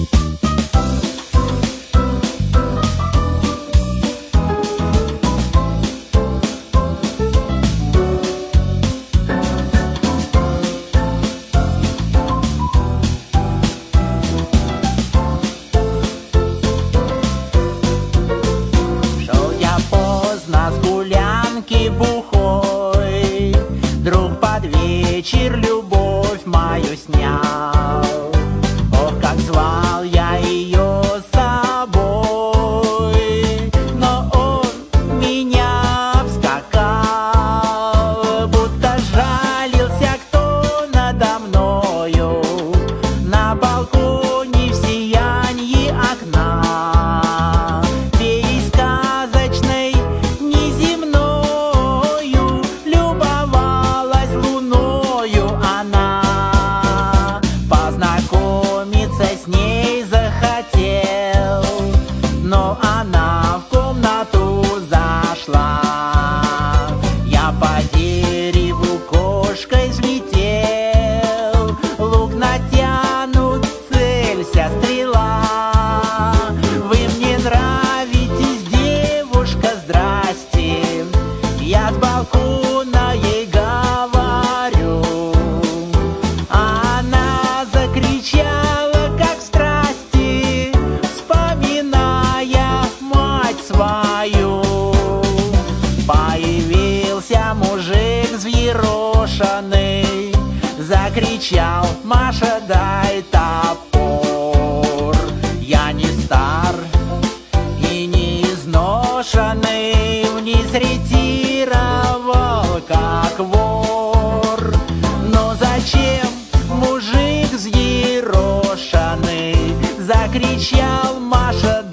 Бухой, друг под вечер любовь мою снял. Ох, как звал я ее с собой, но он меня обскакал, будто жалился кто надо мною на балконе в сиянии окна. Феей сказочной с ней захотел, но она в комнату зашла. Я по дереву кошкой взлетел, лук натянут, целься стрела. Вы мне нравитесь, девушка, здрасте, я с балкона ей говорю. Она закричала свою. Появился мужик взъерошенный, закричал: Маша, дай топор. Я не стар и не изношенный, вниз ретировал как вор. Но зачем мужик взъерошенный закричал: Маша,